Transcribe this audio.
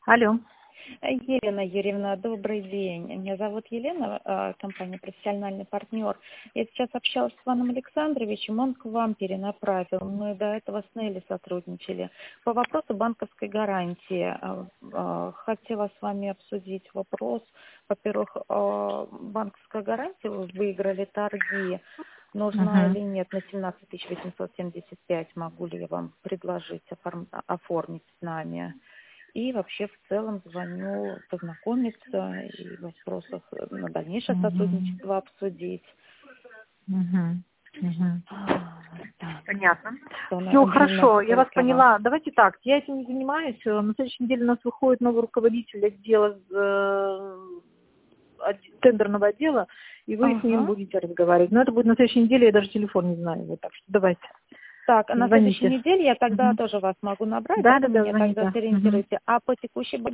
Алло. Елена Юрьевна, добрый день. Меня зовут Елена, компания «Профессиональный партнер». Я сейчас общалась с Иваном Александровичем, он к вам перенаправил. Мы до этого с Нелли сотрудничали. По вопросу банковской гарантии хотела с вами обсудить вопрос. Во-первых, банковская гарантия, вы выиграли торги. Нужна или нет на 17 875, могу ли я вам предложить оформить с нами? И вообще в целом звоню познакомиться и в вопросах на дальнейшее сотрудничество обсудить. Понятно. Все хорошо, я вас поняла. Давайте так, я этим не занимаюсь. На следующей неделе у нас выходит новый руководитель отдела, тендерного отдела, и вы с ним будете разговаривать. Но это будет на следующей неделе, я даже телефон не знаю. Вот, так что давайте. Так, а на Звоните. следующей неделе я тогда тоже вас могу набрать, да, вы меня звоните. тогда сориентируете. А по текущей